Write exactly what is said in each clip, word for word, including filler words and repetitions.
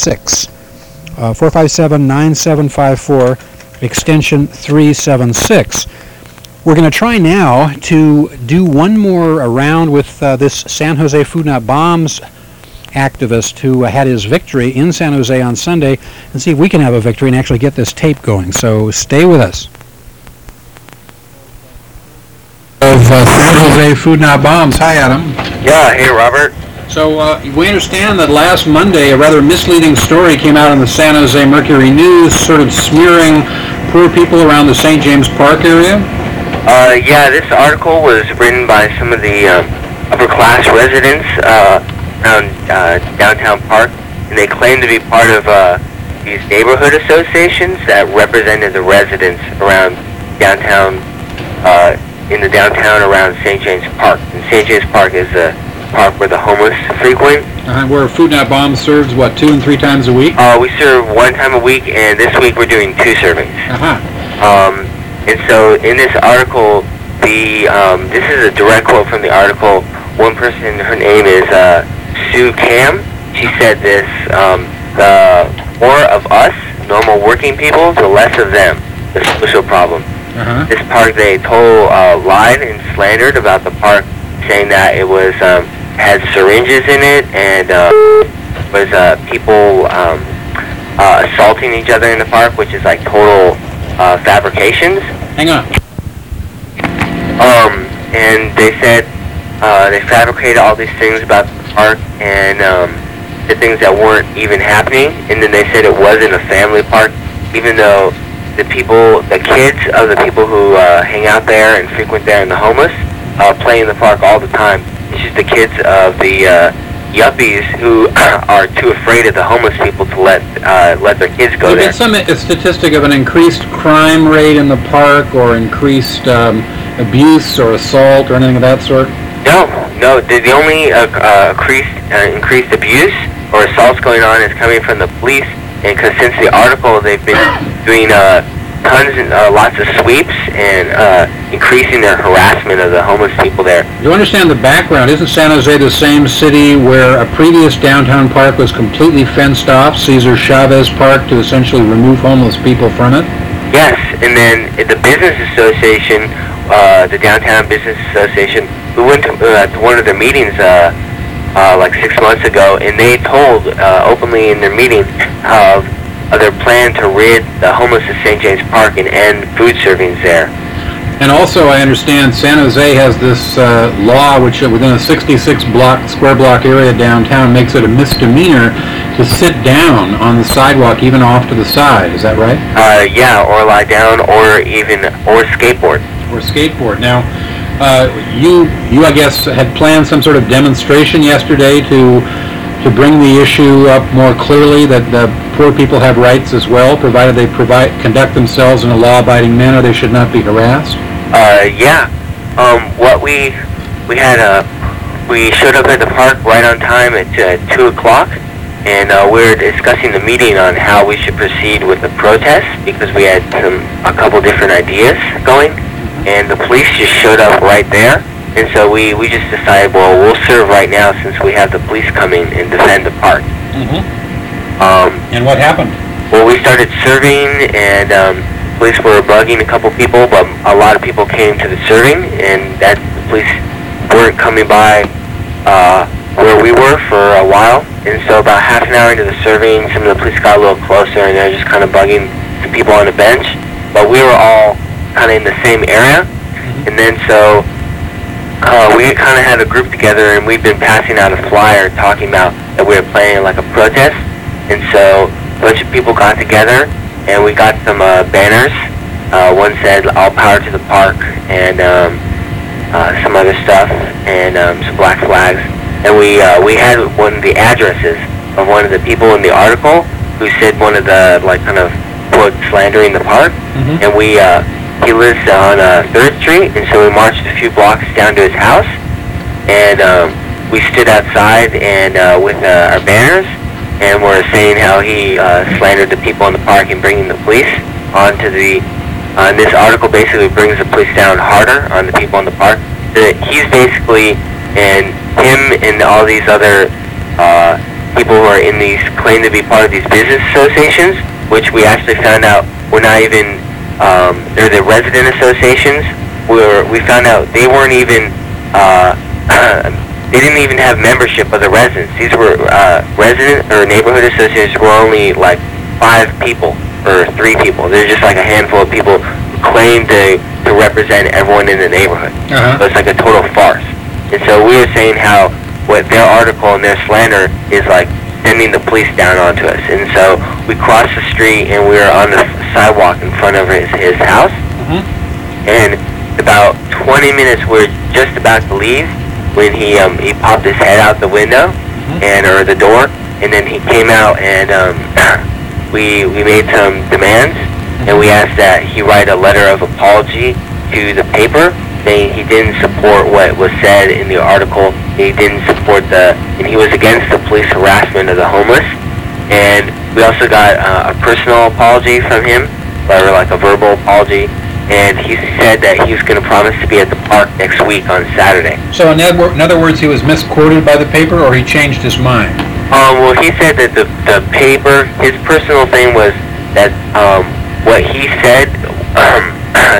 six. Uh, four five seven, nine seven five four, extension three seven six. We're going to try now to do one more round with uh, this San Jose Food Not Bombs activist who uh, had his victory in San Jose on Sunday, and see if we can have a victory and actually get this tape going. So stay with us. Of uh, San Jose Food Not Bombs. Hi, Adam. Yeah, hey, Robert. So uh, we understand that last Monday a rather misleading story came out in the San Jose Mercury News, sort of smearing poor people around the Saint James Park area. Uh, yeah, this article was written by some of the um, upper-class residents uh, around uh, downtown Park, and they claim to be part of uh, these neighborhood associations that represented the residents around downtown, uh, in the downtown around Saint James Park. And Saint James Park is a park where the homeless frequent. Uh, where Food Not Bombs serves, what, two and three times a week? Uh, we serve one time a week, and this week we're doing two servings. Uh-huh. Um, And so in this article, the um, this is a direct quote from the article. One person, her name is uh, Sue Cam. She said this, um, the more of us, normal working people, the less of them, the social problem. Uh-huh. This park, they told, uh, lied and slandered about the park, saying that it was um, had syringes in it and uh, was uh, people um, uh, assaulting each other in the park, which is like total uh, fabrications. Hang on. Um, and they said uh, they fabricated all these things about the park and um, the things that weren't even happening. And then they said it wasn't a family park, even though the people, the kids of the people who uh, hang out there and frequent there and the homeless uh, play in the park all the time. It's just the kids of the uh, yuppies who are too afraid of the homeless people to let uh, let their kids go there. Is there some statistic of an increased crime rate in the park, or increased um, abuse or assault or anything of that sort? No, no. The, the only uh, uh, increased uh, increased abuse or assaults going on is coming from the police. And because since the article, they've been doing uh, tons and uh, lots of sweeps and uh, increasing their harassment of the homeless people there. You understand the background. Isn't San Jose the same city where a previous downtown park was completely fenced off, Cesar Chavez Park, to essentially remove homeless people from it? Yes, and then the business association, uh, the Downtown Business Association, we went to, uh, to one of their meetings uh, uh, like six months ago, and they told uh, openly in their meeting of uh, their plan to rid the homeless of Saint James Park and end food servings there. And also, I understand San Jose has this uh, law which uh, within a sixty-six block, square block area downtown makes it a misdemeanor to sit down on the sidewalk, even off to the side. Is that right? Uh, yeah, or lie down, or even, or skateboard. Or skateboard. Now, uh, you, you, I guess, had planned some sort of demonstration yesterday to to bring the issue up more clearly, that the poor people have rights as well, provided they provide conduct themselves in a law-abiding manner. They should not be harassed. Uh, yeah. Um, what we we had a we showed up at the park right on time at uh, two o'clock, and uh, we were discussing the meeting on how we should proceed with the protest because we had some a couple different ideas going, and the police just showed up right there. And so we, we just decided, well, we'll serve right now since we have the police coming and defend the park. Mm-hmm. Um, and what happened? Well, we started serving, and um, police were bugging a couple people, but a lot of people came to the serving, and that the police weren't coming by uh, where we were for a while. And so about half an hour into the serving, some of the police got a little closer, and they were just kind of bugging some people on the bench. But we were all kind of in the same area, mm-hmm. and then so... Uh, we kind of had a group together, and we've been passing out a flyer talking about that we were planning like a protest. And so a bunch of people got together, and we got some uh, banners. Uh, one said "All Power to the Park," and um, uh, some other stuff, and um, some black flags. And we uh, we had one of the addresses of one of the people in the article who said one of the like kind of quote slandering the park, mm-hmm. and we. Uh, He lives on uh, third Street, and so we marched a few blocks down to his house, and um, we stood outside and uh, with uh, our banners, and we're saying how he uh, slandered the people in the park and bringing the police onto the. Uh, and this article basically brings the police down harder on the people in the park. So that he's basically, and him and all these other uh, people who are in these, claim to be part of these business associations, which we actually found out were not even, um, they're the resident associations, where we found out they weren't even, uh, they didn't even have membership of the residents. These were uh, resident or neighborhood associations were only like five people or three people. They're just like a handful of people who claim to, to represent everyone in the neighborhood. Uh-huh. So it's like a total farce. And so we were saying how what their article and their slander is like sending the police down onto us. And so we crossed the street and we were on the sidewalk in front of his, his house. Mhm. And about twenty minutes, we we're just about to leave when he um, he popped his head out the window and or the door, and then he came out and um, we we made some demands, and we asked that he write a letter of apology to the paper saying he didn't support what was said in the article. He didn't support the, and he was against the police harassment of the homeless. And we also got uh, a personal apology from him, or like a verbal apology. And he said that he was going to promise to be at the park next week on Saturday. So in other, wor- in other words, he was misquoted by the paper, or he changed his mind? Um, well, he said that the, the paper, his personal thing was that um, what he said um,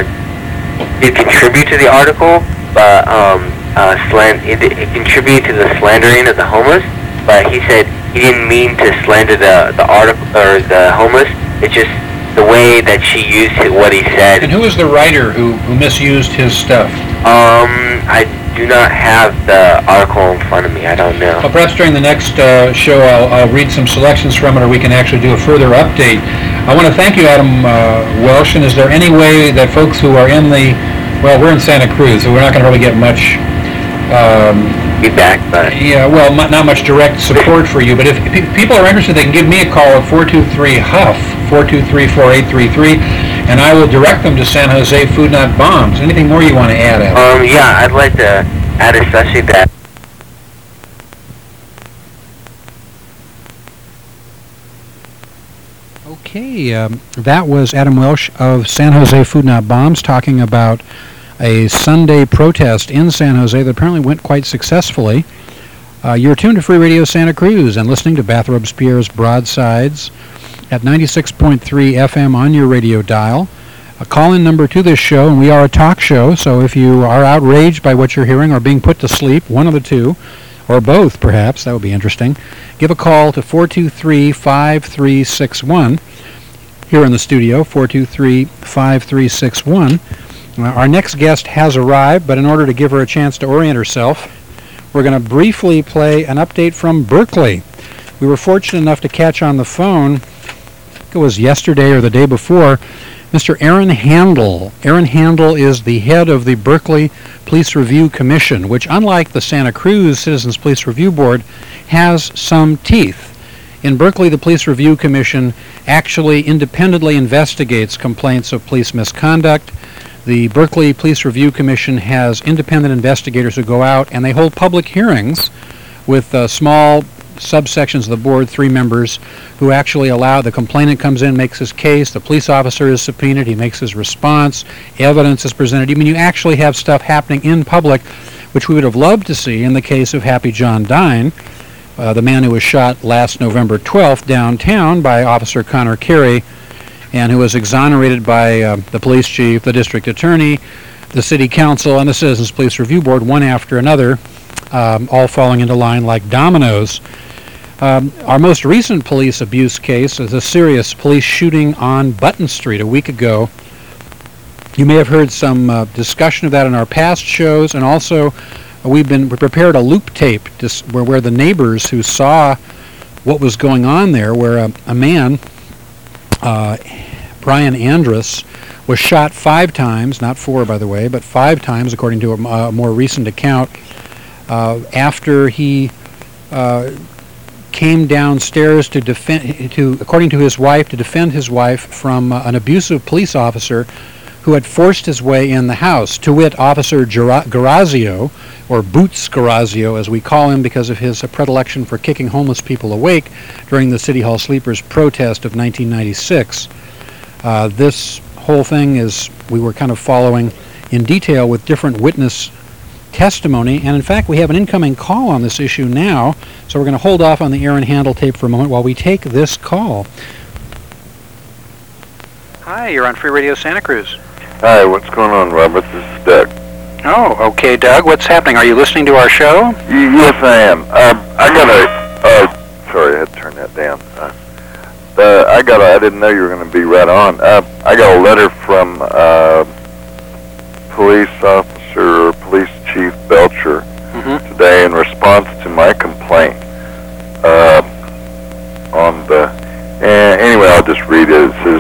did contribute to the article, but um, uh, slan- it, it contributed to the slandering of the homeless. But he said he didn't mean to slander the the article or the homeless. It just the way that she used it, what he said. And who was the writer who, who misused his stuff? Um, I do not have the article in front of me. I don't know. Well, perhaps during the next uh, show I'll, I'll read some selections from it, or we can actually do a further update. I want to thank you, Adam uh, Welsh, and is there any way that folks who are in the, well, we're in Santa Cruz, so we're not going to really get much um, feedback, but yeah, well, not, not much direct support for you, but if pe- people are interested, they can give me a call at four two three H U F, four two three, four eight three three, and I will direct them to San Jose Food Not Bombs. Anything more you want to add, Adam? Um, yeah, I'd like to add especially that Okay, um, that was Adam Welsh of San Jose Food Not Bombs talking about a Sunday protest in San Jose that apparently went quite successfully. Uh, you're tuned to Free Radio Santa Cruz and listening to Bathrobes Pierre's Broadsides at ninety-six point three F M on your radio dial. A call-in number to this show, and we are a talk show, so if you are outraged by what you're hearing or being put to sleep, one of the two, or both perhaps, that would be interesting, give a call to four two three, five three six one here in the studio, four two three, five three six one. Uh, our next guest has arrived, but in order to give her a chance to orient herself, we're going to briefly play an update from Berkeley. We were fortunate enough to catch on the phone, I think it was yesterday or the day before, Mister Aaron Handel. Aaron Handel is the head of the Berkeley Police Review Commission, which, unlike the Santa Cruz Citizens Police Review Board, has some teeth. In Berkeley, the Police Review Commission actually independently investigates complaints of police misconduct. The Berkeley Police Review Commission has independent investigators who go out and they hold public hearings with uh, small subsections of the board, three members, who actually allow, the complainant comes in, makes his case, the police officer is subpoenaed, he makes his response, evidence is presented. I mean, you actually have stuff happening in public, which we would have loved to see in the case of Happy John Dine, uh, the man who was shot last November twelfth downtown by Officer Connor Carey, and who was exonerated by uh, the police chief, the district attorney, the city council, and the Citizens Police Review Board, one after another, um, all falling into line like dominoes. Um, our most recent police abuse case is a serious police shooting on Button Street a week ago. You may have heard some uh, discussion of that in our past shows, and also uh, we've been we prepared a loop tape dis- where, where the neighbors who saw what was going on there, where a, a man, uh, Brian Andrus, was shot five times, not four by the way, but five times according to a, a more recent account, uh, after he uh, came downstairs to defend, to, according to his wife, to defend his wife from uh, an abusive police officer who had forced his way in the house, to wit, Officer Ger- Garazio, or Boots Garazio, as we call him because of his uh, predilection for kicking homeless people awake during the City Hall Sleepers protest of nineteen ninety-six. Uh, this whole thing is, we were kind of following in detail with different witness testimony, and in fact we have an incoming call on this issue now, so we're going to hold off on the Aaron Handel tape for a moment while we take this call. Hi, you're on Free Radio Santa Cruz. Hi, what's going on, Robert? This is Doug. Oh, okay, Doug. What's happening? Are you listening to our show? Y- yes, I am. Um, I got a... Uh, sorry, I had to turn that down. Uh, uh, I got a... I didn't know you were going to be right on. Uh, I got a letter from uh, police officer, Police Chief Belcher, Mm-hmm. today in response to my complaint uh, on the... Uh, anyway, I'll just read it. It says,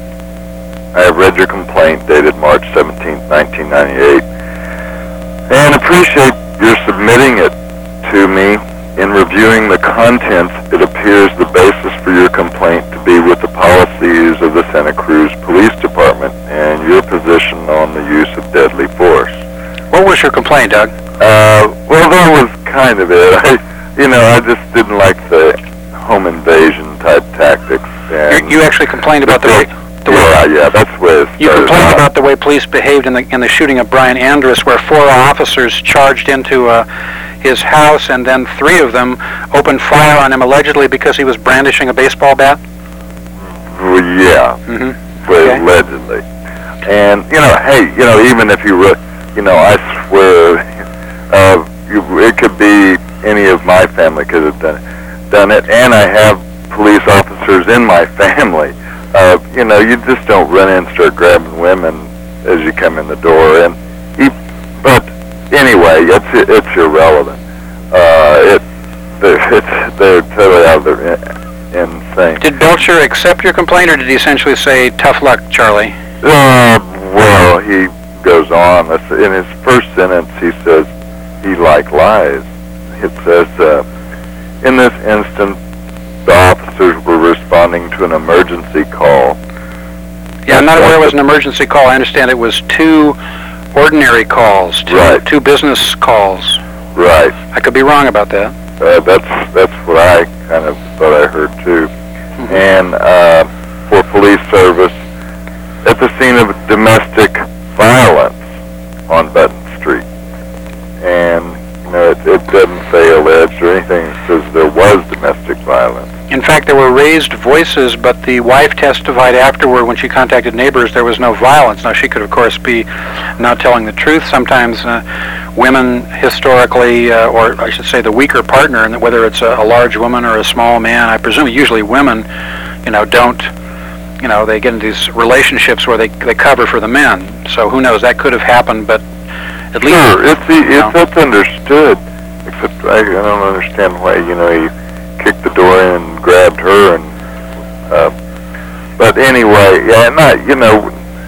I have read your complaint dated March seventeenth, nineteen ninety-eight, and appreciate your submitting it to me. In reviewing the contents, it appears the basis for your complaint to be with the policies of the Santa Cruz Police Department and your position on the use of deadly force. What was your complaint, Doug? Uh, well, that was kind of it. I, you know, I just didn't like the home invasion type tactics. And You, you actually complained about the way... The way yeah, yeah, that's where it You started complained out. about the way police behaved in the in the shooting of Brian Andrus, where four officers charged into uh, his house, and then three of them opened fire on him allegedly because he was brandishing a baseball bat. Well, yeah, Mm-hmm. well, Okay. allegedly. And, you know, hey, you know, even if you, re- you know, I swear, uh, you, it could be any of my family could have done, done it, and I have police officers in my family. Uh, you know, you just don't run in and start grabbing women as you come in the door. And he, but anyway, it's it's irrelevant. Uh, it they're, it's they're totally out of their in, insane. Did Belcher accept your complaint, or did he essentially say, tough luck, Charlie? Uh, well, he goes on. Let's- In his first sentence, he says he like lies. It says, uh, in this instance, the officers were responding to an emergency call. Yeah, I'm not aware it was an emergency call. I understand it was two ordinary calls, two, Right. two business calls. Right. I could be wrong about that. Uh, that's that's what I kind of thought I heard too. Mm-hmm. And uh, for police service at the scene of domestic violence on Button Street. And you know, it, it doesn't say alleged or anything. It says there was domestic violence. In fact, there were raised voices, but the wife testified afterward when she contacted neighbors there was no violence. Now, she could, of course, be not telling the truth. Sometimes uh, women historically, uh, or I should say the weaker partner, and whether it's a, a large woman or a small man, I presume usually women, you know, don't, you know, they get into these relationships where they, they cover for the men. So who knows, that could have happened, but at least... Sure, it's, the, you know. it's that's understood. Except I, I don't understand why, you know, he kicked the door in and grabbed her, and uh, but anyway, yeah, not, you know,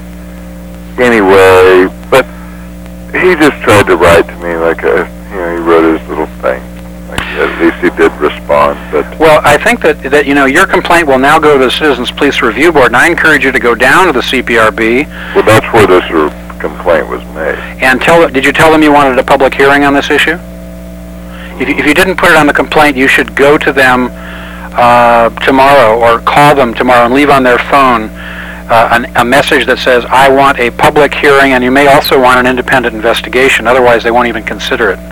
anyway, but he just tried to write to me like a, you know, he wrote his little thing. Like, at least he did respond, but... Well, I think that, that, you know, your complaint will now go to the Citizens Police Review Board, and I encourage you to go down to the C P R B. Well, that's where this uh, complaint was made. And tell, did you tell them you wanted a public hearing on this issue? If you, if you didn't put it on the complaint, you should go to them uh, tomorrow or call them tomorrow and leave on their phone uh, an, a message that says, I want a public hearing, and you may also want an independent investigation. Otherwise, they won't even consider it.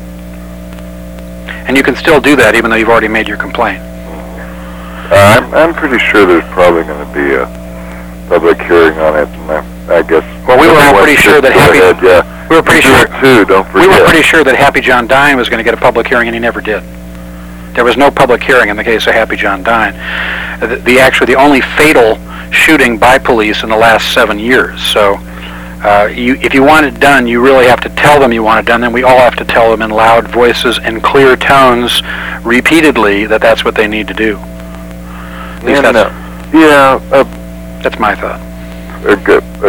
And you can still do that even though you've already made your complaint. Uh, I'm, I'm pretty sure there's probably going to be a public hearing on it, and I, I guess... Well, we were all pretty sure that Go Happy... ahead, yeah. We were pretty You do sure... it too, don't We forget. were pretty sure that Happy John Dine was going to get a public hearing, and he never did. There was no public hearing in the case of Happy John Dine. The, the actually the only fatal shooting by police in the last seven years. So, uh, you, if you want it done, you really have to tell them you want it done. Then we all have to tell them in loud voices and clear tones, repeatedly, that that's what they need to do. At least Yeah, that's, no. yeah uh, that's my thought. a good, a,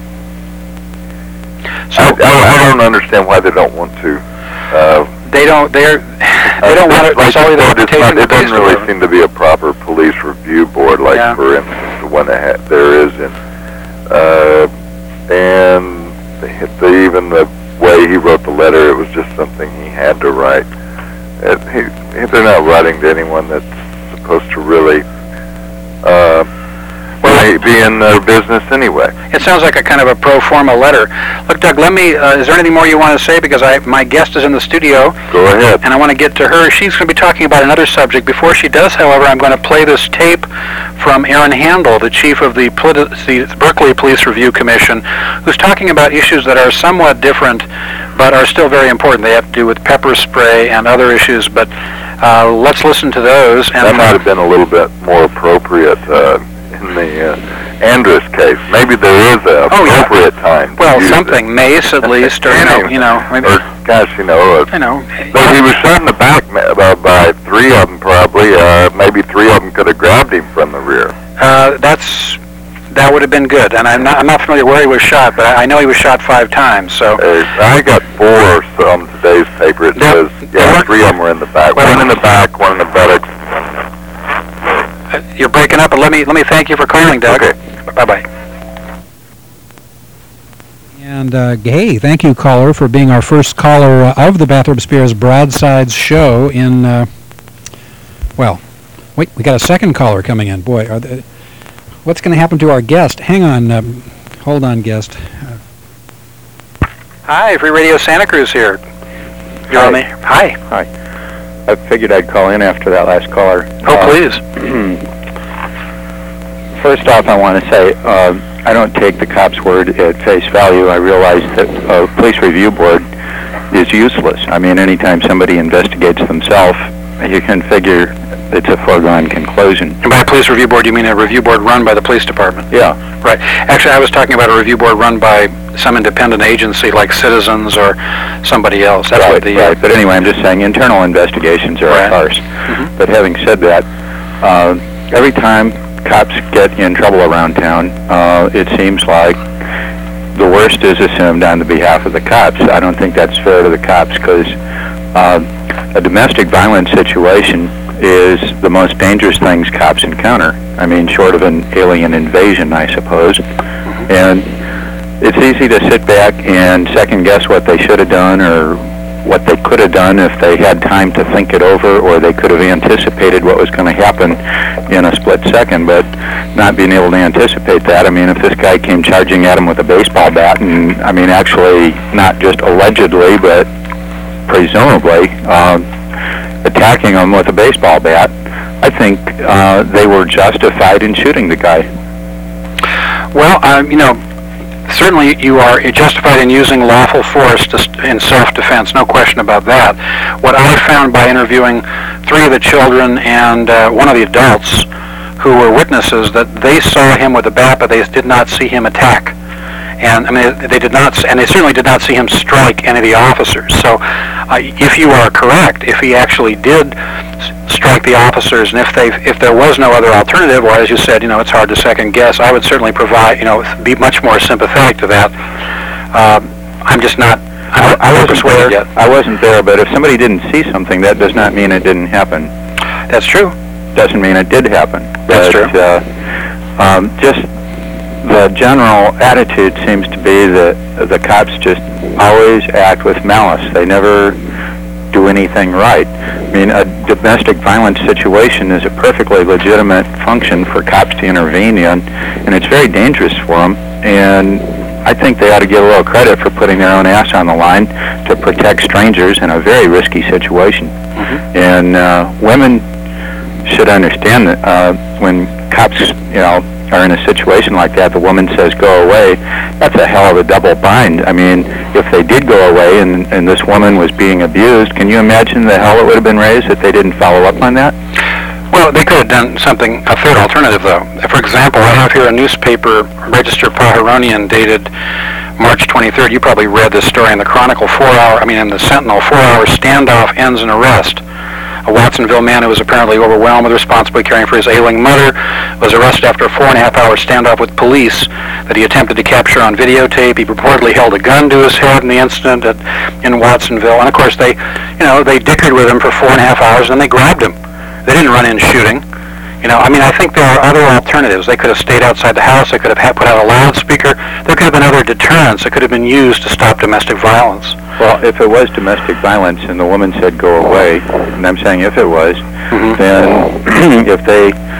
So I, I, I don't understand why they don't want to. Uh, they don't. They're. They don't want it. like It's only you their said, it's reputation. not, it that pays doesn't really for it. seem to be a proper police review board, like Yeah. for instance the one that ha- there is in, uh, and the, the, even the way he wrote the letter, it was just something he had to write. It, he, they're not writing to anyone that's supposed to really. Uh, well, he, be, be in their business anyway. It sounds like a kind of a pro forma letter. Look, Doug, let me, uh, is there anything more you want to say? Because I, my guest is in the studio. Go ahead. And I want to get to her. She's going to be talking about another subject. Before she does, however, I'm going to play this tape from Aaron Handel, the chief of the, Poli- the Berkeley Police Review Commission, who's talking about issues that are somewhat different, but are still very important. They have to do with pepper spray and other issues, but uh, let's listen to those. And that might have been a little bit more appropriate uh, in the uh, Andrus case. Maybe there is a Oh, yeah. appropriate time. to Well, use something, it. mace at least, or, you know, you know, maybe, Or, gosh, you know, uh, you know. but he was shot in the back ma- by, by three of them probably. Uh, maybe three of them could have grabbed him from the rear. Uh, that's, that would have been good. And I'm not, I'm not familiar where he was shot, but I know he was shot five times, so. Uh, I got four on today's paper. It There- says, yeah, there- three of them were in the back. Well, One in the back, one in the buttocks. Uh, You're breaking up, but let me, let me thank you for calling, Doug. Okay. Bye-bye. And, uh, hey, thank you, caller, for being our first caller uh, of the Bathrobe Spears Broadsides show in, uh, well, wait, we got a second caller coming in. Boy, are the, what's going to happen to our guest? Hang on, um, hold on, guest. Uh, Hi, Free Radio Santa Cruz here. You're on the, hi. I figured I'd call in after that last caller. Oh, Uh, please. First off, I want to say uh, I don't take the cop's word at face value. I realize that a police review board is useless. I mean, anytime somebody investigates themselves, you can figure it's a foregone conclusion. And by a police review board, you mean a review board run by the police department? Yeah. Right. Actually, I was talking about a review board run by some independent agency like Citizens or somebody else. That's right, what the... uh, right. But anyway, I'm just saying internal investigations are Right. a farce. Mhm. But having said that, uh, every time cops get in trouble around town, uh, it seems like the worst is assumed on the behalf of the cops. I don't think that's fair to the cops because uh, a domestic violence situation is the most dangerous things cops encounter. I mean, short of an alien invasion, I suppose. And it's easy to sit back and second guess what they should have done or what they could have done if they had time to think it over, or they could have anticipated what was going to happen in a split second, but not being able to anticipate that. I mean, if this guy came charging at him with a baseball bat, and I mean, actually, not just allegedly, but presumably, uh, attacking him with a baseball bat, I think uh, they were justified in shooting the guy. Well, um, you know, certainly you are justified in using lawful force to st- in self-defense, no question about that. What I found by interviewing three of the children and uh, one of the adults who were witnesses, that they saw him with a bat, but they did not see him attack. And I mean, they did not, and they certainly did not see him strike any of the officers. So, uh, if you are correct, if he actually did s- strike the officers, and if they, if there was no other alternative, or as you said, you know, it's hard to second guess, I would certainly provide, you know, be much more sympathetic to that. Uh, I'm just not, I'm I, I not wasn't persuaded there. yet. I wasn't there, but if somebody didn't see something, that does not mean it didn't happen. That's true. Doesn't mean it did happen. That's but, true. Uh, um, just the general attitude seems to be that the cops just always act with malice. They never do anything right. I mean, a domestic violence situation is a perfectly legitimate function for cops to intervene in, and it's very dangerous for them. And I think they ought to get a little credit for putting their own ass on the line to protect strangers in a very risky situation. Mm-hmm. And uh, women should understand that uh, when cops, you know, are in a situation like that, the woman says go away, that's a hell of a double bind. I mean, if they did go away and, and this woman was being abused, can you imagine the hell it would have been raised if they didn't follow up on that? Well, they could have done something, a third alternative, though. For example, I have here a newspaper, Register Pajaronian, dated March twenty-third. You probably read this story in the Chronicle. Four hour, I mean, in the Sentinel, four-hour standoff ends in arrest. A Watsonville man who was apparently overwhelmed with responsibility caring for his ailing mother was arrested after a four and a half hour standoff with police that he attempted to capture on videotape. He purportedly held a gun to his head in the incident at, in Watsonville. And of course, they, you know, they dickered with him for four and a half hours, and then they grabbed him. They didn't run in shooting. You know, I mean, I think there are other alternatives. They could have stayed outside the house. They could have had, put out a loudspeaker. There could have been other deterrents that could have been used to stop domestic violence. Well, if it was domestic violence and the woman said go away, and I'm saying if it was, Mm-hmm. then if they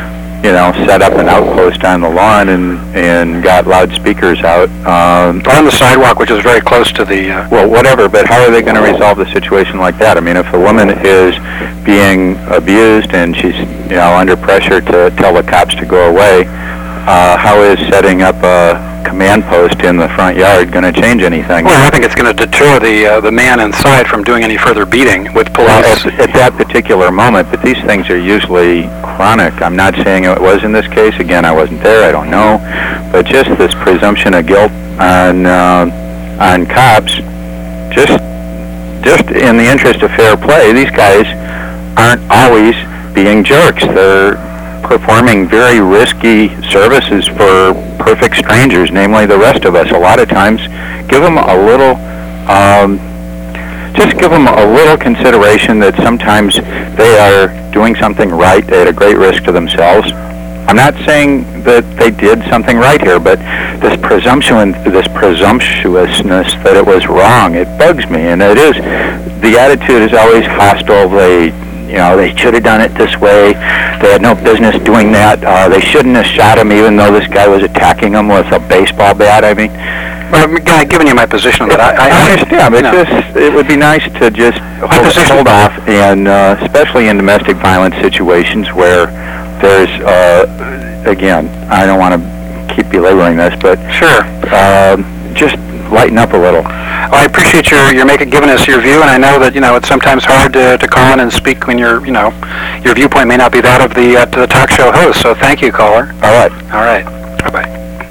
you know, set up an outpost on the lawn and, and got loudspeakers out. Um, on the sidewalk, which is very close to the... Uh, well, whatever, but how are they going to resolve the situation like that? I mean, if a woman is being abused and she's, you know, under pressure to tell the cops to go away, uh, how is setting up a command post in the front yard going to change anything? Well, I think it's going to deter the uh, the man inside from doing any further beating with police. Well, at, at that particular moment, but these things are usually chronic. I'm not saying it was in this case. Again, I wasn't there. I don't know. But just this presumption of guilt on uh, on cops, just just in the interest of fair play, these guys aren't always being jerks. They're performing very risky services for perfect strangers, namely the rest of us. A lot of times, give them a little, um, just give them a little consideration that sometimes they are doing something right at a great risk to themselves. I'm not saying that they did something right here, but this presumption, this presumptuousness that it was wrong, it bugs me, and it is. The attitude is always hostile. They You know, they should have done it this way. They had no business doing that. Uh, they shouldn't have shot him, even though this guy was attacking him with a baseball bat. I mean, well, I'm giving you my position on that. I, I, I understand. But no. just, it would be nice to just hold, hold off, and uh, especially in domestic violence situations where there's, uh, again, I don't want to keep belaboring this, but sure, uh, just lighten up a little. Well, I appreciate your your making giving us your view, and I know that you know it's sometimes hard to, to call in and speak when your you know your viewpoint may not be that of the uh, the talk show host. So thank you, caller. All right. All right. Bye bye.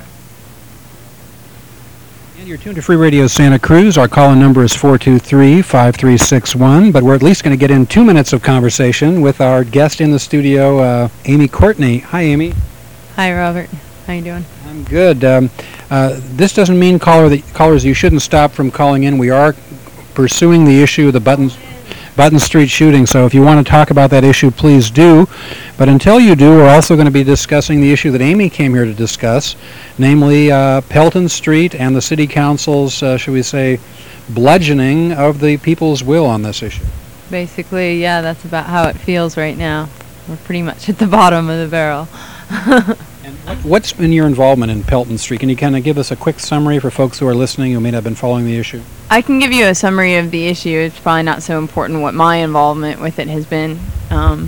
And you're tuned to Free Radio Santa Cruz. Our call-in number is four two three, five three six one. But we're at least going to get in two minutes of conversation with our guest in the studio, uh, Amy Courtney. Hi, Amy. Hi, Robert. How you doing? I'm good. Um, uh, this doesn't mean, caller, that, callers, you shouldn't stop from calling in. We are pursuing the issue of the Button, Button Street shooting, so if you want to talk about that issue, please do. But until you do, we're also going to be discussing the issue that Amy came here to discuss, namely uh, Pelton Street and the City Council's, uh, should we say, bludgeoning of the people's will on this issue. Basically, yeah, that's about how it feels right now. We're pretty much at the bottom of the barrel. And what, what's been your involvement in Pelton Street? Can you kind of give us a quick summary for folks who are listening who may not have been following the issue? I can give you a summary of the issue. It's probably not so important what my involvement with it has been. Um,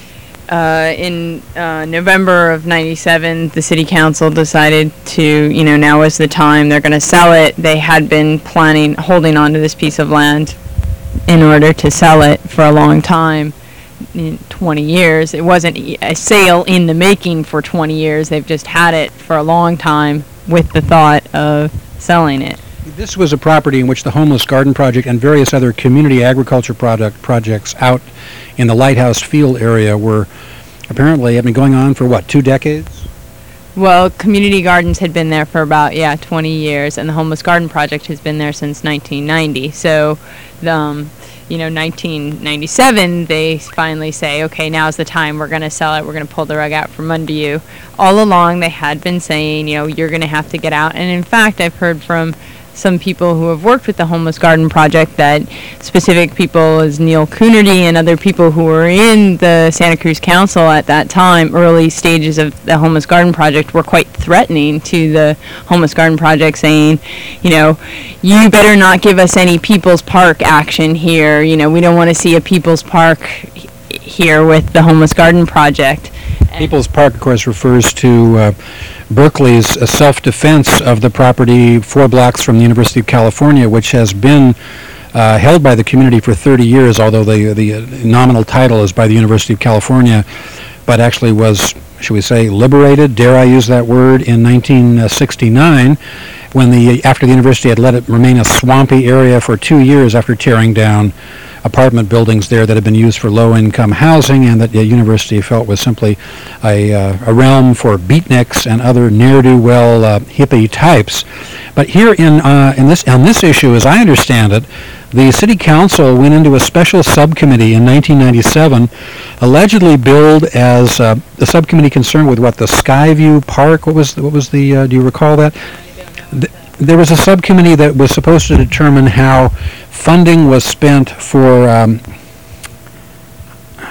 uh, in uh, November of ninety-seven, the City Council decided to, you know, now is the time. They're going to sell it. They had been planning, holding on to this piece of land in order to sell it for a long time. In twenty years. It wasn't a sale in the making for twenty years. They've just had it for a long time with the thought of selling it. This was a property in which the Homeless Garden Project and various other community agriculture product projects out in the Lighthouse Field area were apparently have been going on for, what, two decades? Well, community gardens had been there for about, yeah, twenty years, and the Homeless Garden Project has been there since nineteen ninety. So, the, um, you know, nineteen ninety-seven, they finally say, okay, now's the time, we're going to sell it, we're going to pull the rug out from under you. All along, they had been saying, you know, you're going to have to get out. And in fact, I've heard from some people who have worked with the Homeless Garden Project that specific people as Neil Coonerty and other people who were in the Santa Cruz Council at that time, early stages of the Homeless Garden Project, were quite threatening to the Homeless Garden Project, saying, you know, you better not give us any People's Park action here. You know, we don't want to see a People's Park h- here with the Homeless Garden Project. People's Park, of course, refers to uh, Berkeley's uh, self-defense of the property four blocks from the University of California, which has been uh, held by the community for thirty years, although the, the uh, nominal title is by the University of California, but actually was, should we say, liberated, dare I use that word, in nineteen sixty-nine, when the after the university had let it remain a swampy area for two years after tearing down apartment buildings there that had been used for low-income housing, and that the university felt was simply a, uh, a realm for beatniks and other ne'er-do-well uh, hippie types. But here in uh, in this on this issue, as I understand it, the City Council went into a special subcommittee in nineteen ninety-seven, allegedly billed as uh, the subcommittee concerned with what, the Skyview Park. What was what was the? Uh, do you recall that? Th- there was a subcommittee that was supposed to determine how funding was spent for, um,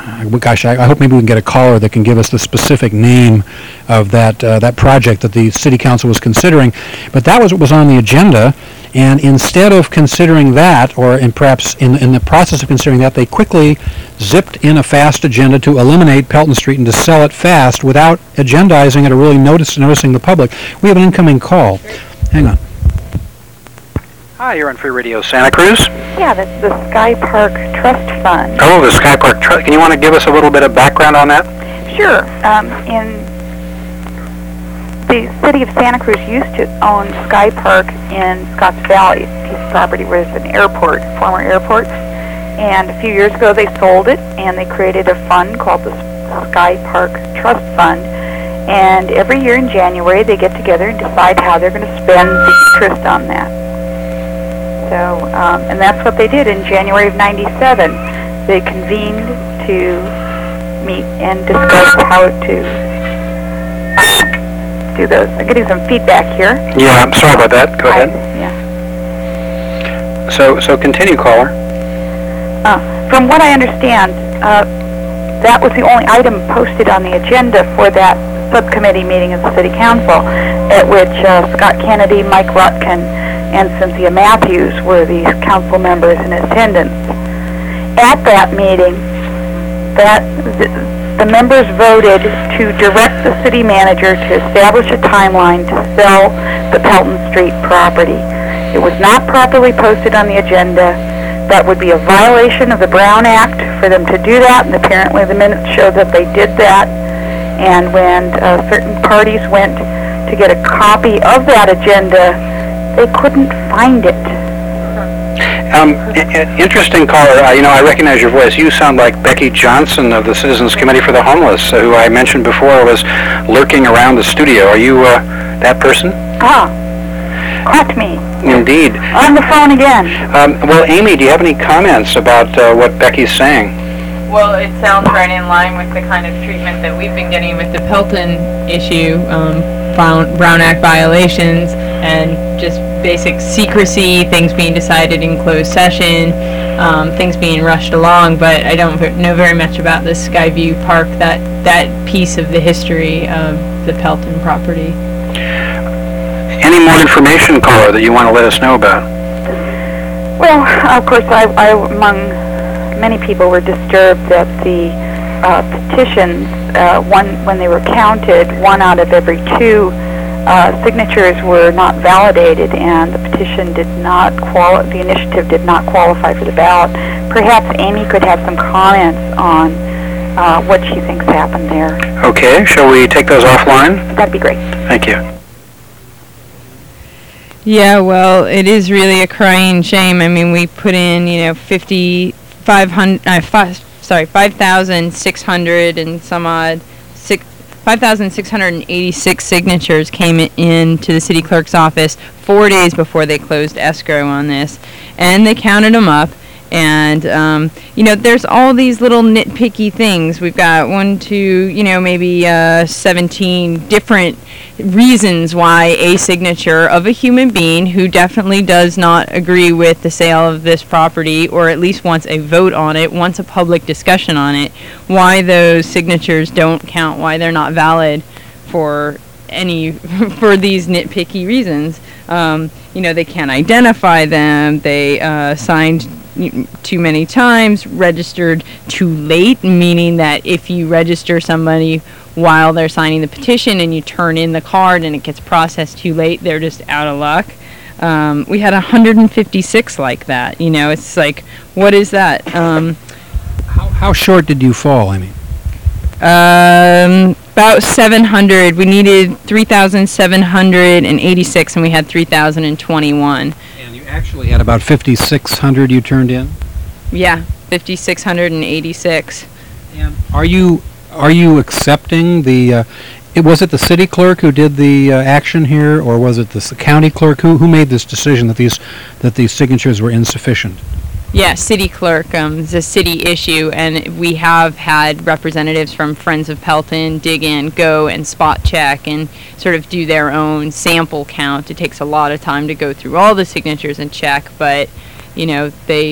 uh, gosh, I, I hope maybe we can get a caller that can give us the specific name of that uh, that project that the city council was considering. But that was what was on the agenda, and instead of considering that, or in perhaps in in the process of considering that, they quickly zipped in a fast agenda to eliminate Pelton Street and to sell it fast without agendizing it or really notice, noticing the public. We have an incoming call. Hang on. Hi, you're on Free Radio Santa Cruz. Yeah, that's the Sky Park Trust Fund. Oh, the Sky Park Trust. Can you want to give us a little bit of background on that? Sure. Um, in the city of Santa Cruz used to own Sky Park in Scotts Valley, a piece of property where there's an airport, former airport. And a few years ago they sold it, and they created a fund called the Sky Park Trust Fund. And every year in January they get together and decide how they're going to spend the interest on that. So, um, and that's what they did in January of ninety-seven. They convened to meet and discuss how to um, do those. I'm getting some feedback here. Yeah, I'm sorry about that. Go ahead. I, yeah. So, so continue, caller. Uh, from what I understand, uh, that was the only item posted on the agenda for that subcommittee meeting of the City Council, at which uh, Scott Kennedy, Mike Rutkin, and Cynthia Matthews were the council members in attendance. At that meeting, that the, the members voted to direct the city manager to establish a timeline to sell the Pelton Street property. It was not properly posted on the agenda. That would be a violation of the Brown Act for them to do that, and apparently the minutes show that they did that. And when uh, certain parties went to get a copy of that agenda, they couldn't find it. Um, I- I- interesting caller. Uh, you know, I recognize your voice. You sound like Becky Johnson of the Citizens Committee for the Homeless, uh, who I mentioned before was lurking around the studio. Are you uh, that person? Ah, caught me. Indeed. On the phone again. Um, well, Amy, do you have any comments about uh, what Becky's saying? Well, it sounds right in line with the kind of treatment that we've been getting with the Pelton issue, um, Brown, Brown Act violations, and just basic secrecy, things being decided in closed session, um, things being rushed along. But I don't v- know very much about the Skyview Park, that that piece of the history of the Pelton property. Any more information, caller, that you want to let us know about? Well, of course, I, I among many people were disturbed that the uh, petitions, uh, one when they were counted, one out of every two uh, signatures were not validated, and the petition did not quali- the initiative did not qualify for the ballot. Perhaps Amy could have some comments on uh, what she thinks happened there. Okay, shall we take those offline? That'd be great. Thank you. Yeah, well, it is really a crying shame. I mean, we put in, you know, fifty, five hundred, uh, five, sorry, five thousand six hundred and some odd, six, five thousand six hundred eighty-six signatures came in to the city clerk's office four days before they closed escrow on this, and they counted them up. And, um, you know, there's all these little nitpicky things. We've got one, two, you know, maybe uh, seventeen different reasons why a signature of a human being who definitely does not agree with the sale of this property, or at least wants a vote on it, wants a public discussion on it, why those signatures don't count, why they're not valid for any, for these nitpicky reasons. Um, you know, they can't identify them, they uh, signed too many times, registered too late, meaning that if you register somebody while they're signing the petition and you turn in the card and it gets processed too late, they're just out of luck. Um, we had one hundred fifty-six like that. You know, it's like, what is that? Um, How, how short did you fall, Amy? um, about seven hundred. We needed three thousand seven hundred eighty-six, and we had three thousand twenty-one. And you actually had about fifty-six hundred you turned in? Yeah, five thousand six hundred eighty-six. And are you are you accepting the? Uh, it was it the city clerk who did the uh, action here, or was it the s- county clerk who who made this decision that these that these signatures were insufficient? Yeah, city clerk. Um, it's a city issue, and we have had representatives from Friends of Pelton dig in, go and spot check, and sort of do their own sample count. It takes a lot of time to go through all the signatures and check, but you know they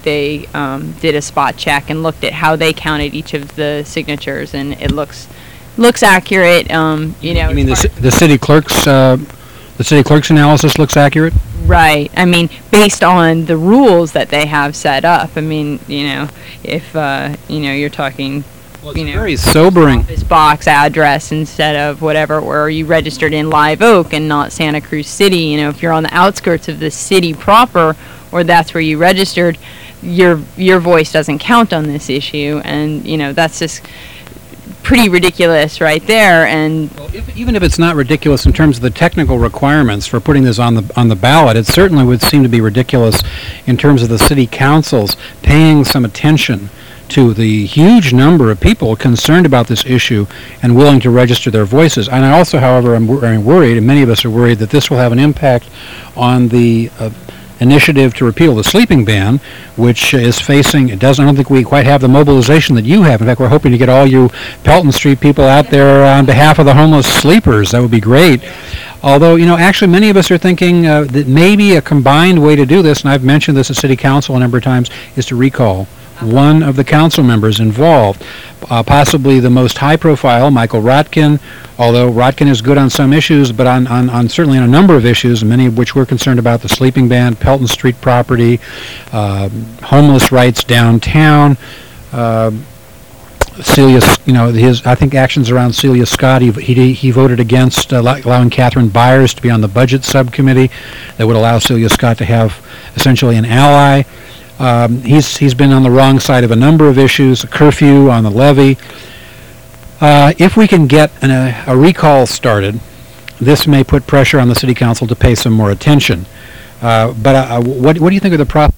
they um, did a spot check and looked at how they counted each of the signatures, and it looks looks accurate. Um, you know, You mean the, as ci- far- the city clerk's, uh, the city clerk's analysis looks accurate? right? I mean, based on the rules that they have set up. I mean, you know, if uh, you know you're talking. Well, you it's know, very sobering. office box address instead of whatever, or are you registered in Live Oak and not Santa Cruz City? You know, if you're on the outskirts of the city proper, or that's where you registered, your your voice doesn't count on this issue, and you know that's just pretty ridiculous right there. And Well, if, even if it's not ridiculous in terms of the technical requirements for putting this on the on the ballot, it certainly would seem to be ridiculous in terms of the city councils paying some attention to the huge number of people concerned about this issue and willing to register their voices. And I also, however, am wor- am worried, and many of us are worried, that this will have an impact on the uh, initiative to repeal the sleeping ban, which is facing, it doesn't, I don't think we quite have the mobilization that you have. In fact, we're hoping to get all you Pelton Street people out there on behalf of the homeless sleepers. That would be great. Although, you know, actually many of us are thinking uh, that maybe a combined way to do this, and I've mentioned this at City Council a number of times, is to recall one of the council members involved, uh, possibly the most high profile, Michael Rotkin, although Rotkin is good on some issues, but on, on, on certainly on a number of issues, many of which we're concerned about, the sleeping ban, Pelton Street property, uh, homeless rights downtown, uh, Celia, you know, his, I think actions around Celia Scott, he, he, he voted against uh, allowing Catherine Byers to be on the budget subcommittee that would allow Celia Scott to have essentially an ally. Um, he's he's been on the wrong side of a number of issues, a curfew on the levee. Uh, if we can get an, a, a recall started, this may put pressure on the city council to pay some more attention. Uh, but uh, what what do you think of the prop?